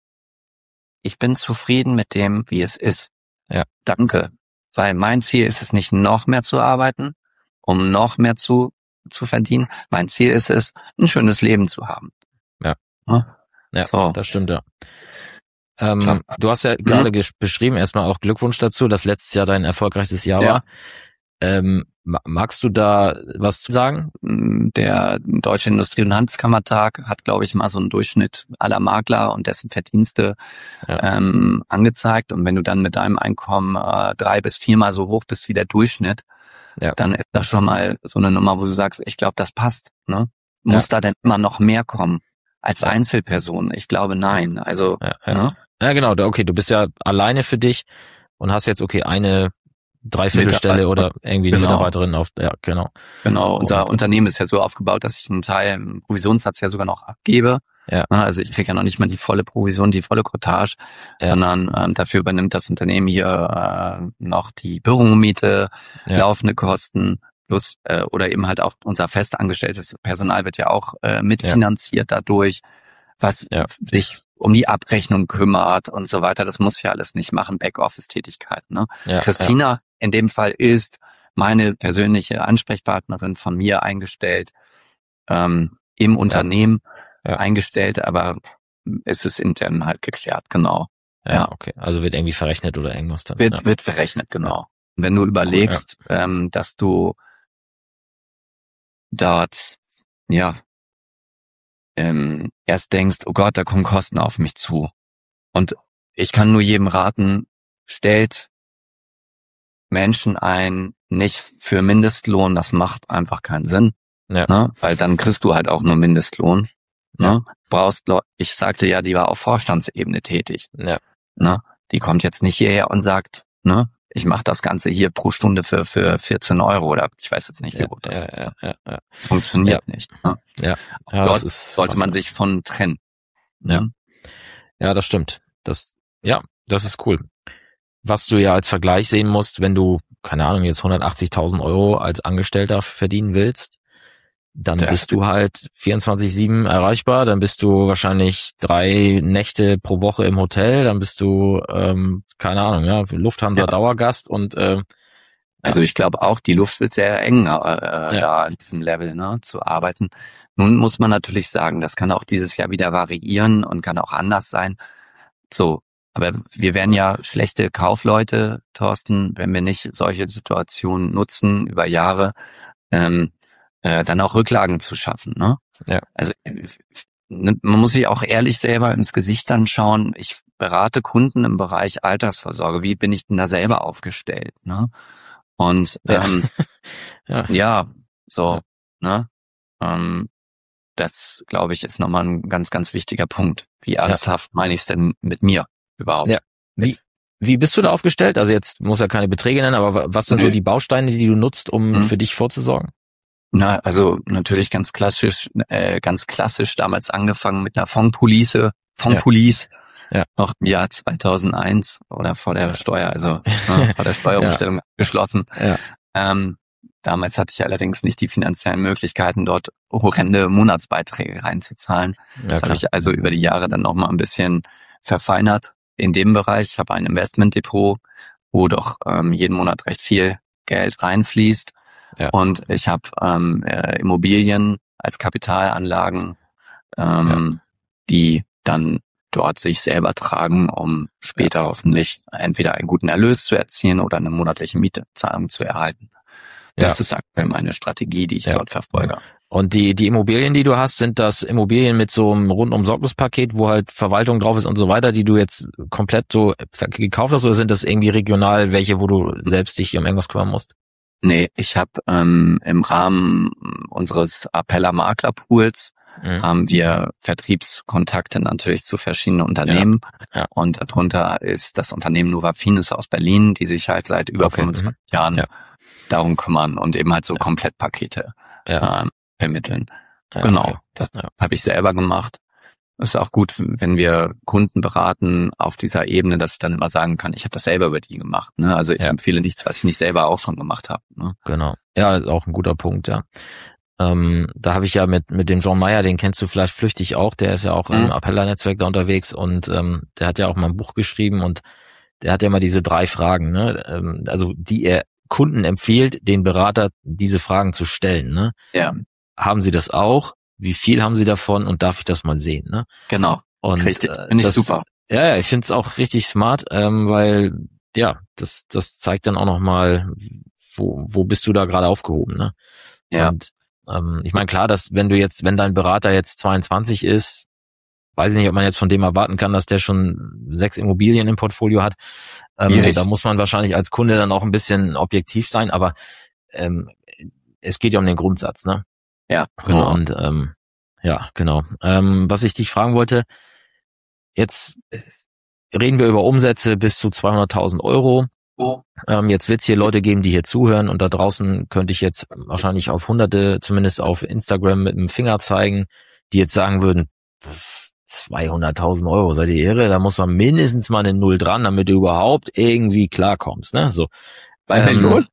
ich bin zufrieden mit dem, wie es ist. Ja. Danke. Weil mein Ziel ist es nicht, noch mehr zu arbeiten, um noch mehr zu zu verdienen. Mein Ziel ist es, ein schönes Leben zu haben. Ja. Ja, Ja, so. das stimmt, ja. Ähm, Klar. du hast ja gerade gesch- beschrieben, erstmal auch Glückwunsch dazu, dass letztes Jahr dein erfolgreichstes Jahr Ja. war. Ähm, ma- magst du da was zu sagen? Der Deutsche Industrie- und Handelskammertag hat, glaube ich, mal so einen Durchschnitt aller Makler und dessen Verdienste Ja. ähm, angezeigt. Und wenn du dann mit deinem Einkommen äh, drei bis viermal so hoch bist wie der Durchschnitt, Ja. dann ist das schon mal so eine Nummer, wo du sagst, ich glaube, das passt. Ne? Muss da denn immer noch mehr kommen als Ja. Einzelperson? Ich glaube, nein. Also, Ja, ja. ne? Ja, genau. da- Okay, du bist ja alleine für dich und hast jetzt, okay, eine Dreiviertelstelle oder irgendwie eine Genau. Mitarbeiterin auf, ja, genau. Genau, unser Und- Unternehmen ist ja so aufgebaut, dass ich einen Teil im Provisionssatz ja sogar noch abgebe. Ja. Also ich kriege ja noch nicht mal die volle Provision, die volle Cottage, Ja. sondern ähm, dafür übernimmt das Unternehmen hier äh, noch die Büromiete, Ja. laufende Kosten, plus äh, oder eben halt auch unser festangestelltes Personal wird ja auch äh, mitfinanziert dadurch, was Ja. sich um die Abrechnung kümmert und so weiter. Das muss ja alles nicht machen, Backoffice-Tätigkeiten. Ne? Ja, Christina in dem Fall ist meine persönliche Ansprechpartnerin von mir eingestellt, ähm, im Unternehmen Ja. eingestellt, aber es ist intern halt geklärt, genau. Ja, Ja. okay. Also wird irgendwie verrechnet oder irgendwas dann. Wird, ja. wird verrechnet, genau. Und wenn du überlegst, ähm, dass du dort, ja, ähm, erst denkst, oh Gott, da kommen Kosten auf mich zu. Und ich kann nur jedem raten, stellt Menschen ein, nicht für Mindestlohn, das macht einfach keinen Sinn, Ja. ne? Weil dann kriegst du halt auch nur Mindestlohn. Ne? Brauchst, Leu- ich sagte ja, die war auf Vorstandsebene tätig. Ja. Ne? Die kommt jetzt nicht hierher und sagt, ne, ich mache das Ganze hier pro Stunde für für vierzehn Euro oder ich weiß jetzt nicht, wie Ja, hoch das ja, ist. ja, ja, ja. Funktioniert nicht. Ne? Ja, ja, Dort das ist sollte man krass. sich von trennen. Ja. Ne? Ja, das stimmt. Das, ja, das ist cool. Was du ja als Vergleich sehen musst, wenn du, keine Ahnung, jetzt hundertachtzigtausend Euro als Angestellter verdienen willst, dann Das- bist du halt vierundzwanzig sieben erreichbar, dann bist du wahrscheinlich drei Nächte pro Woche im Hotel, dann bist du, ähm, keine Ahnung, ja, Lufthansa Ja. Dauergast und äh, Also ich glaube auch, die Luft wird sehr eng, äh, ja. da an diesem Level, ne, zu arbeiten. Nun muss man natürlich sagen, das kann auch dieses Jahr wieder variieren und kann auch anders sein. So, aber wir wären ja schlechte Kaufleute, Thorsten, wenn wir nicht solche Situationen nutzen über Jahre, ähm, äh, dann auch Rücklagen zu schaffen. Ne? Ja. Also äh, man muss sich auch ehrlich selber ins Gesicht dann schauen. Ich berate Kunden im Bereich Altersvorsorge. Wie bin ich denn da selber aufgestellt? Ne? Und Ja. ähm, ja, ja, so, ne? Ähm, das, glaube ich, ist nochmal ein ganz, ganz wichtiger Punkt. Wie ernsthaft meine ich es denn mit mir überhaupt? Ja. Wie, wie bist du da aufgestellt? Also jetzt muss ja keine Beträge nennen, aber wa- was sind so Nö. die Bausteine, die du nutzt, um Mhm. für dich vorzusorgen? Na, also natürlich ganz klassisch, äh, ganz klassisch damals angefangen mit einer Fondpolice, Fondpolice, Ja. noch im Jahr zweitausendeins oder vor der Steuer, also ne, vor der Steuerumstellung geschlossen. Ja. Ähm, damals hatte ich allerdings nicht die finanziellen Möglichkeiten, dort horrende Monatsbeiträge reinzuzahlen. Ja, Das habe klar. ich also über die Jahre dann nochmal ein bisschen verfeinert in dem Bereich. Ich habe ein Investmentdepot, wo doch ähm, jeden Monat recht viel Geld reinfließt. Ja. Und ich habe ähm, äh, Immobilien als Kapitalanlagen, ähm, die dann dort sich selber tragen, um später hoffentlich entweder einen guten Erlös zu erzielen oder eine monatliche Mietezahlung zu erhalten. Das Ja. ist aktuell meine Strategie, die ich Ja. dort verfolge. Und die, die Immobilien, die du hast, sind das Immobilien mit so einem Rundum-Sorglos-Paket, wo halt Verwaltung drauf ist und so weiter, die du jetzt komplett so gekauft hast, oder sind das irgendwie regional welche, wo du selbst dich um irgendwas kümmern musst? Nee, ich habe ähm, im Rahmen unseres Appeller Maklerpools mhm. haben wir Vertriebskontakte natürlich zu verschiedenen Unternehmen. Ja. Ja. Und darunter ist das Unternehmen Novafines aus Berlin, die sich halt seit über okay. fünfundzwanzig mhm. Jahren ja. darum kümmern und eben halt so ja. Komplettpakete ja. ähm, vermitteln. Ja, genau, okay. das ja. habe ich selber gemacht. Ist auch gut, wenn wir Kunden beraten auf dieser Ebene, dass ich dann immer sagen kann, ich habe das selber über die gemacht. Ne? Also ich ja. empfehle nichts, was ich nicht selber auch schon gemacht habe. Ne? Genau. Ja, ist auch ein guter Punkt, ja. Ähm, da habe ich ja mit mit dem John Mayer, den kennst du vielleicht flüchtig auch, der ist ja auch mhm. im Appella-Netzwerk da unterwegs und ähm, der hat ja auch mal ein Buch geschrieben und der hat ja mal diese drei Fragen, ne? Ähm, also die er Kunden empfiehlt, den Berater diese Fragen zu stellen. Ne? Ja. Haben sie das auch? Wie viel haben sie davon und darf ich das mal sehen? Ne? Genau. Und, richtig. Äh, Finde ich das, super. Ja, ja, ich finde es auch richtig smart, ähm, weil ja, das das zeigt dann auch nochmal, wo wo bist du da gerade aufgehoben, ne? Ja. Und ähm, ich meine, klar, dass wenn du jetzt, wenn dein Berater jetzt zweiundzwanzig ist, weiß ich nicht, ob man jetzt von dem erwarten kann, dass der schon sechs Immobilien im Portfolio hat. Ähm, da muss man wahrscheinlich als Kunde dann auch ein bisschen objektiv sein, aber ähm, es geht ja um den Grundsatz, ne? Ja, genau. So, und ähm, ja, genau. Ähm, was ich dich fragen wollte, jetzt reden wir über Umsätze bis zu zweihunderttausend Euro. Oh. Ähm, jetzt wird es hier Leute geben, die hier zuhören und da draußen könnte ich jetzt wahrscheinlich auf Hunderte, zumindest auf Instagram mit dem Finger zeigen, die jetzt sagen würden, zweihunderttausend Euro, seid ihr irre? Da muss man mindestens mal eine Null dran, damit du überhaupt irgendwie klarkommst, ne? So. Bei ähm, Null?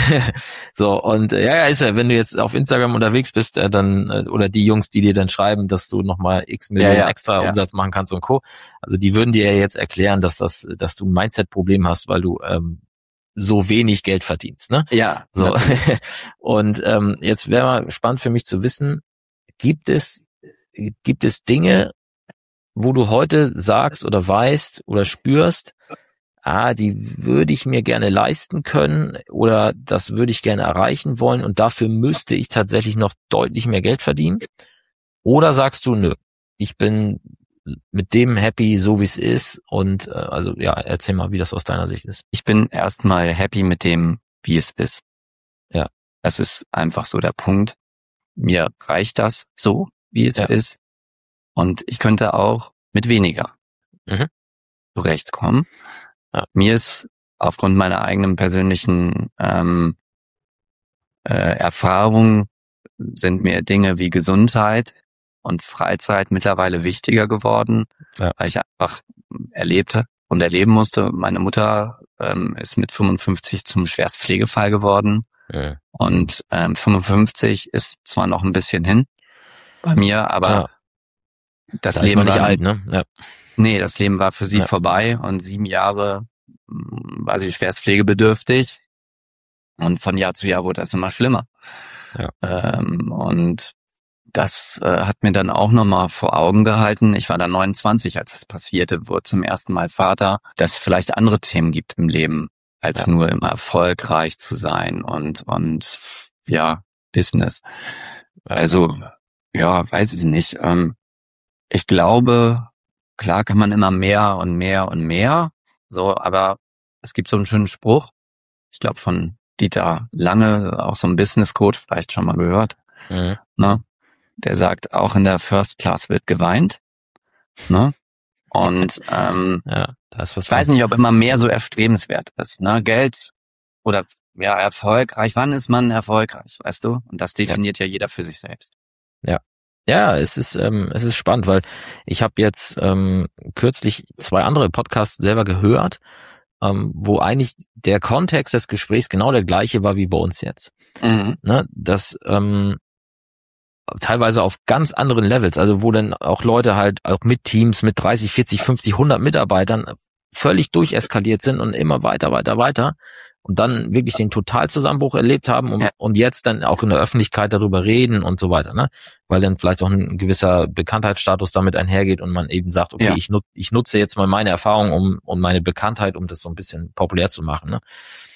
So, und ja, ja, ist ja, wenn du jetzt auf Instagram unterwegs bist, äh, dann, äh, oder die Jungs, die dir dann schreiben, dass du nochmal x Millionen ja, ja, extra ja. Umsatz machen kannst und Co. Also die würden dir ja jetzt erklären, dass das, dass du ein Mindset-Problem hast, weil du ähm, so wenig Geld verdienst, ne? Ja. So. Und ähm, jetzt wäre mal spannend für mich zu wissen, gibt es, gibt es Dinge, wo du heute sagst oder weißt oder spürst, ah, die würde ich mir gerne leisten können oder das würde ich gerne erreichen wollen und dafür müsste ich tatsächlich noch deutlich mehr Geld verdienen? Oder sagst du, nö, ich bin mit dem happy, so wie es ist und äh, also ja, erzähl mal, wie das aus deiner Sicht ist. Ich bin erstmal happy mit dem, wie es ist. Ja. Das ist einfach so der Punkt. Mir reicht das so, wie es ja. ist und ich könnte auch mit weniger mhm. zurechtkommen. Ja. Mir ist aufgrund meiner eigenen persönlichen ähm, äh, Erfahrung sind mir Dinge wie Gesundheit und Freizeit mittlerweile wichtiger geworden, ja. weil ich einfach erlebte und erleben musste. Meine Mutter ähm, ist mit fünfundfünfzig zum Schwerstpflegefall geworden ja. und ähm, fünfundfünfzig ist zwar noch ein bisschen hin bei mir, aber ja. das da Leben ist man nicht war alt, ne? Ja. Nee, das Leben war für sie ja. vorbei und sieben Jahre war sie schwerst pflegebedürftig und von Jahr zu Jahr wurde das immer schlimmer. Ja. Ähm, und das äh, hat mir dann auch nochmal vor Augen gehalten. Ich war dann neunundzwanzig, als es passierte, wurde zum ersten Mal Vater, dass es vielleicht andere Themen gibt im Leben, als ja. nur immer erfolgreich zu sein und und ja, Business. Also, ja, weiß ich nicht. Ähm, ich glaube, klar kann man immer mehr und mehr und mehr, so, aber es gibt so einen schönen Spruch, ich glaube von Dieter Lange, auch so ein Business Code, vielleicht schon mal gehört, mhm. ne? Der sagt, auch in der First Class wird geweint, ne? Und ähm, ja, da ist was ich weiß nicht, ob immer mehr so erstrebenswert ist, ne? Geld oder ja erfolgreich, wann ist man erfolgreich, weißt du? Und das definiert ja, ja jeder für sich selbst. Ja. Ja, es ist ähm, es ist spannend, weil ich habe jetzt ähm, kürzlich zwei andere Podcasts selber gehört, ähm, wo eigentlich der Kontext des Gesprächs genau der gleiche war wie bei uns jetzt. Mhm. Ne, dass ähm, teilweise auf ganz anderen Levels, also wo dann auch Leute halt auch mit Teams mit dreißig, vierzig, fünfzig, hundert Mitarbeitern völlig durcheskaliert sind und immer weiter, weiter, weiter und dann wirklich den Totalzusammenbruch erlebt haben und, ja. und jetzt dann auch in der Öffentlichkeit darüber reden und so weiter, ne? Weil dann vielleicht auch ein gewisser Bekanntheitsstatus damit einhergeht und man eben sagt, okay, ja. ich, nut, ich nutze jetzt mal meine Erfahrung um, und meine Bekanntheit, um das so ein bisschen populär zu machen, ne?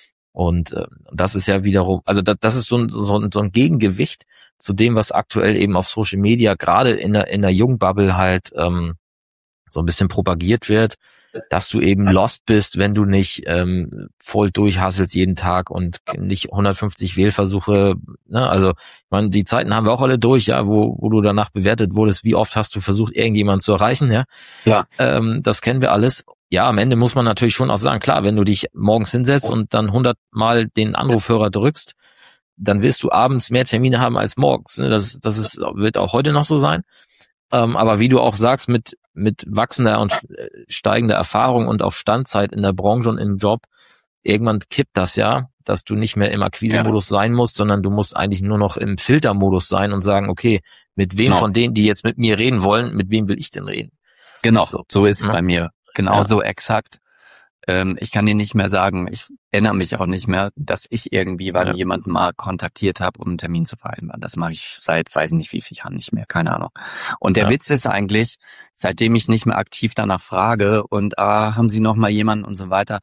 Und äh, das ist ja wiederum, also das, das ist so ein, so, ein, so ein Gegengewicht zu dem, was aktuell eben auf Social Media gerade in der in der Jungbubble halt ähm, so ein bisschen propagiert wird. dass du eben lost bist, wenn du nicht ähm, voll durchhasselst jeden Tag und nicht hundertfünfzig Wählversuche, ne? Also ich meine, die Zeiten haben wir auch alle durch, ja, wo wo du danach bewertet wurdest, wie oft hast du versucht, irgendjemanden zu erreichen, ja? Ja. Ähm, das kennen wir alles. Ja, am Ende muss man natürlich schon auch sagen, klar, wenn du dich morgens hinsetzt und dann hundertmal den Anrufhörer drückst, dann wirst du abends mehr Termine haben als morgens. Ne? Das, das ist, wird auch heute noch so sein. Ähm, aber wie du auch sagst, mit mit wachsender und steigender Erfahrung und auch Standzeit in der Branche und im Job, irgendwann kippt das ja, dass du nicht mehr im Akquise-Modus ja. sein musst, sondern du musst eigentlich nur noch im Filtermodus sein und sagen, okay, mit wem genau. von denen, die jetzt mit mir reden wollen, mit wem will ich denn reden? Genau, so, so ist es ja. bei mir. Genauso ja. exakt. Ähm, ich kann dir nicht mehr sagen, ich erinnere mich auch nicht mehr, dass ich irgendwie bei ja. jemanden mal kontaktiert habe, um einen Termin zu vereinbaren. Das mache ich seit, weiß nicht wie vielen Jahren nicht mehr, keine Ahnung. Und der ja. Witz ist eigentlich, seitdem ich nicht mehr aktiv danach frage und ah, haben Sie noch mal jemanden und so weiter,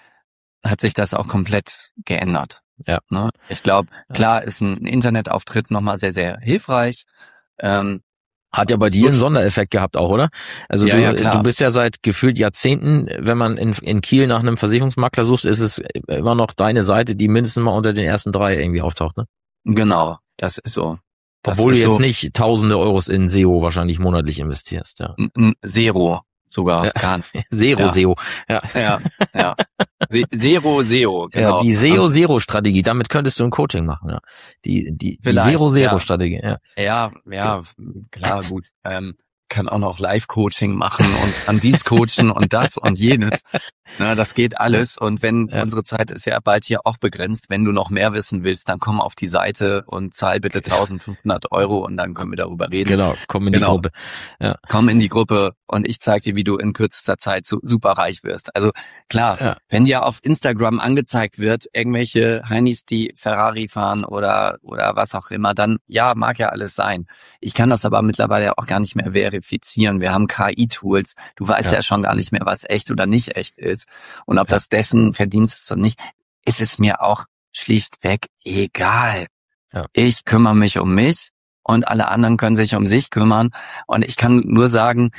hat sich das auch komplett geändert. Ja. Ne? Ich glaube, klar ist ein Internetauftritt nochmal sehr, sehr hilfreich. Ähm, Hat ja bei dir einen Sondereffekt gehabt auch, oder? Also ja, du, ja, klar. du bist ja seit gefühlt Jahrzehnten, wenn man in, in Kiel nach einem Versicherungsmakler sucht, ist es immer noch deine Seite, die mindestens mal unter den ersten drei irgendwie auftaucht, ne? Genau, das ist so. Das Obwohl ist du jetzt so. nicht tausende Euros in S E O wahrscheinlich monatlich investierst, ja. N- Zero sogar. Ja. Gar Zero ja. S E O. Ja, ja. ja. Se- Zero S E O, genau. Ja, die S E O-Zero-Strategie, damit könntest du ein Coaching machen, ja. Die, die, die Zero-Zero-Strategie, ja. Ja, ja, klar, gut. Ähm, kann auch noch Live-Coaching machen und an dies coachen und das und jenes. Na, das geht alles. Und wenn ja. unsere Zeit ist ja bald hier auch begrenzt, wenn du noch mehr wissen willst, dann komm auf die Seite und zahl bitte eintausendfünfhundert Euro und dann können wir darüber reden. Genau, komm in genau. die Gruppe. Ja. Komm in die Gruppe und ich zeig dir, wie du in kürzester Zeit so super reich wirst. Also klar, ja. wenn dir auf Instagram angezeigt wird, irgendwelche Heinis, die Ferrari fahren oder oder was auch immer, dann ja, mag ja alles sein. Ich kann das aber mittlerweile auch gar nicht mehr verifizieren. Wir haben K I-Tools. Du weißt ja. ja schon gar nicht mehr, was echt oder nicht echt ist. Und ob ja. das dessen Verdienst ist oder nicht, ist es mir auch schlichtweg egal. Ja. Ich kümmere mich um mich und alle anderen können sich um sich kümmern. Und ich kann nur sagen,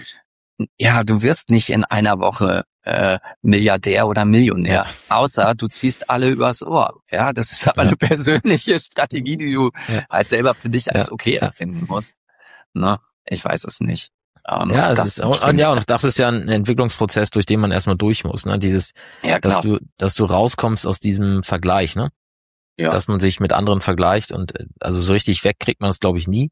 ja, du wirst nicht in einer Woche äh, Milliardär oder Millionär, ja. außer du ziehst alle übers Ohr. Ja, das ist aber ja. eine persönliche Strategie, die du ja. halt selber für dich als okay ja. erfinden musst. Ne? Ich weiß es nicht. Um, ja, es ist auch, ja, und das ist ja ein Entwicklungsprozess, durch den man erstmal durch muss, ne? Dieses, ja, dass du, dass du rauskommst aus diesem Vergleich, ne? Ja. Dass man sich mit anderen vergleicht und also so richtig weg kriegt man es, glaube ich, nie.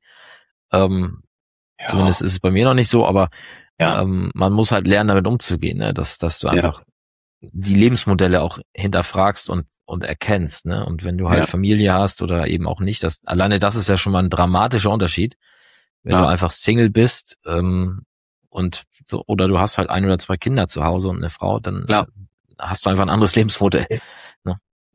Ähm, ja. Zumindest ist es bei mir noch nicht so, aber ja. ähm, man muss halt lernen, damit umzugehen, ne? Dass, dass du einfach ja. die Lebensmodelle auch hinterfragst und und erkennst, ne? Und wenn du halt ja. Familie hast oder eben auch nicht, das alleine das ist ja schon mal ein dramatischer Unterschied. Wenn ja. du einfach Single bist ähm, und so, oder du hast halt ein oder zwei Kinder zu Hause und eine Frau, dann ja. hast du einfach ein anderes Lebensmodell. Ne?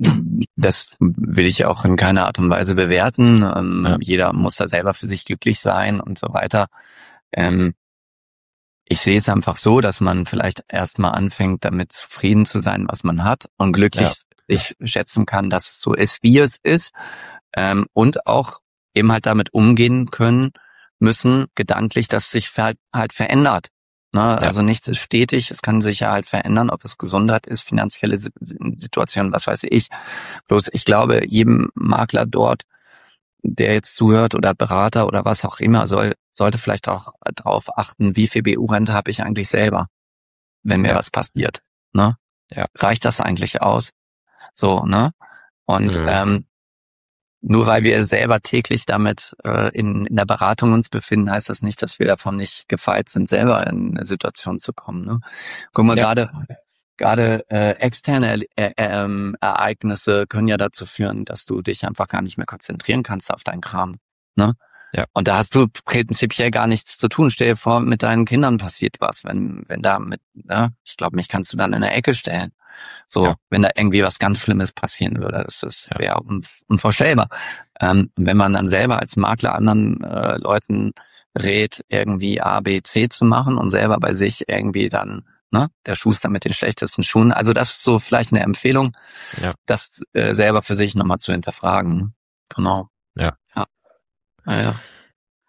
Das will ich auch in keiner Art und Weise bewerten. Ähm, ja. Jeder muss da selber für sich glücklich sein und so weiter. Ähm, ich sehe es einfach so, dass man vielleicht erstmal anfängt, damit zufrieden zu sein, was man hat und glücklich ja. sich schätzen kann, dass es so ist, wie es ist ähm, und auch eben halt damit umgehen können, müssen, gedanklich, dass sich halt verändert. Ne? Ja. Also nichts ist stetig, es kann sich ja halt verändern, ob es Gesundheit ist, finanzielle Situation, was weiß ich. Bloß ich glaube, jedem Makler dort, der jetzt zuhört oder Berater oder was auch immer, soll sollte vielleicht auch darauf achten, wie viel B U-Rente habe ich eigentlich selber, wenn mir ja. was passiert. Ne? Ja. Reicht das eigentlich aus? So, ne? Und mhm. ähm, nur weil wir selber täglich damit äh, in, in der Beratung uns befinden, heißt das nicht, dass wir davon nicht gefeit sind, selber in eine Situation zu kommen. Ne? Guck mal, ja. gerade gerade äh, externe äh, äh, Ereignisse können ja dazu führen, dass du dich einfach gar nicht mehr konzentrieren kannst auf deinen Kram. Ne? Ja. Und da hast du prinzipiell gar nichts zu tun. Stell dir vor, mit deinen Kindern passiert was, wenn wenn da mit, ne? Ich glaube, mich kannst du dann in der Ecke stellen. So, ja. wenn da irgendwie was ganz Schlimmes passieren würde, das ist ja. wäre unvorstellbar. Ähm, wenn man dann selber als Makler anderen äh, Leuten rät, irgendwie A, B, C zu machen und selber bei sich irgendwie dann, ne, der Schuster mit den schlechtesten Schuhen. Also das ist so vielleicht eine Empfehlung, ja. das äh, selber für sich nochmal zu hinterfragen. Genau. Ja. Ja. Ah, ja.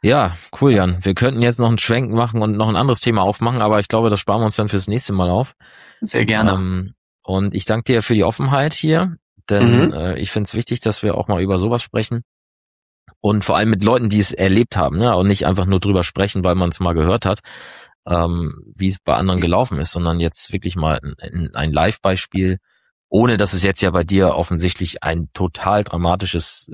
Ja, cool, Jan. Wir könnten jetzt noch einen Schwenk machen und noch ein anderes Thema aufmachen, aber ich glaube, das sparen wir uns dann fürs nächste Mal auf. Sehr gerne. Ähm, und ich danke dir für die Offenheit hier, denn mhm. äh, ich finde es wichtig, dass wir auch mal über sowas sprechen. Und vor allem mit Leuten, die es erlebt haben, ne? Und nicht einfach nur drüber sprechen, weil man es mal gehört hat, ähm, wie es bei anderen gelaufen ist, sondern jetzt wirklich mal ein, ein Live-Beispiel, ohne dass es jetzt ja bei dir offensichtlich ein total dramatisches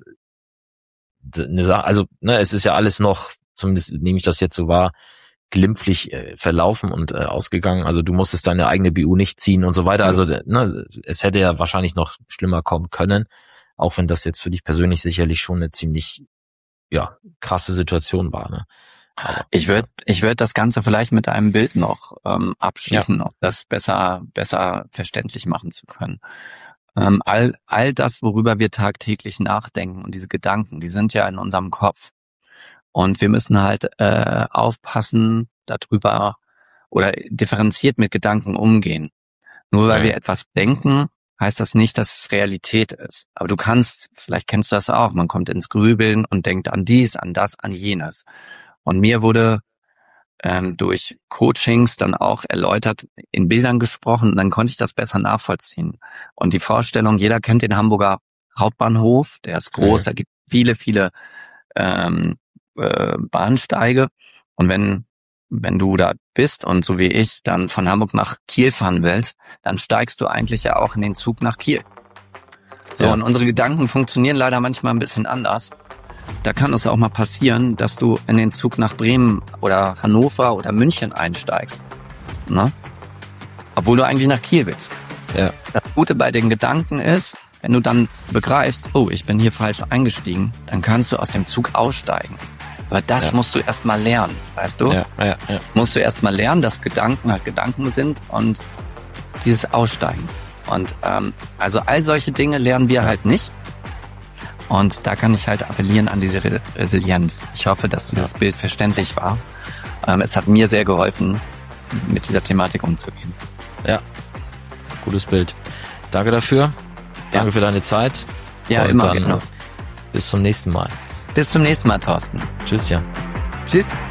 eine Sache, also ne, es ist ja alles noch, zumindest nehme ich das jetzt so wahr, glimpflich äh, verlaufen und äh, ausgegangen. Also du musstest deine eigene B U nicht ziehen und so weiter. Also ne, es hätte ja wahrscheinlich noch schlimmer kommen können, auch wenn das jetzt für dich persönlich sicherlich schon eine ziemlich ja krasse Situation war. Ne? Aber, ich würde ich würde das Ganze vielleicht mit einem Bild noch ähm, abschließen, ja. um das besser besser verständlich machen zu können. Ähm, all, all das, worüber wir tagtäglich nachdenken und diese Gedanken, die sind ja in unserem Kopf. Und wir müssen halt äh, aufpassen, darüber oder differenziert mit Gedanken umgehen. Nur weil ja. wir etwas denken, heißt das nicht, dass es Realität ist. Aber du kannst, vielleicht kennst du das auch, man kommt ins Grübeln und denkt an dies, an das, an jenes. Und mir wurde ähm, durch Coachings dann auch erläutert, in Bildern gesprochen, und dann konnte ich das besser nachvollziehen. Und die Vorstellung, jeder kennt den Hamburger Hauptbahnhof, der ist groß, mhm. da gibt viele, viele ähm, äh, Bahnsteige. Und wenn wenn du da bist und so wie ich dann von Hamburg nach Kiel fahren willst, dann steigst du eigentlich ja auch in den Zug nach Kiel. So, ja. Und unsere Gedanken funktionieren leider manchmal ein bisschen anders. Da kann es auch mal passieren, dass du in den Zug nach Bremen oder Hannover oder München einsteigst. Ne? Obwohl du eigentlich nach Kiel willst. Ja. Das Gute bei den Gedanken ist, wenn du dann begreifst, oh, ich bin hier falsch eingestiegen, dann kannst du aus dem Zug aussteigen. Aber das ja. musst du erst mal lernen, weißt du? Ja, ja, ja. Musst du erst mal lernen, dass Gedanken halt Gedanken sind und dieses Aussteigen. Und ähm, also all solche Dinge lernen wir halt nicht. Und da kann ich halt appellieren an diese Re- Resilienz. Ich hoffe, dass dieses ja. Bild verständlich war. Ähm, es hat mir sehr geholfen, mit dieser Thematik umzugehen. Ja, gutes Bild. Danke dafür. Danke ja. für deine Zeit. Ja, und immer dann genau. Bis zum nächsten Mal. Bis zum nächsten Mal, Thorsten. Tschüss, ja. Tschüss.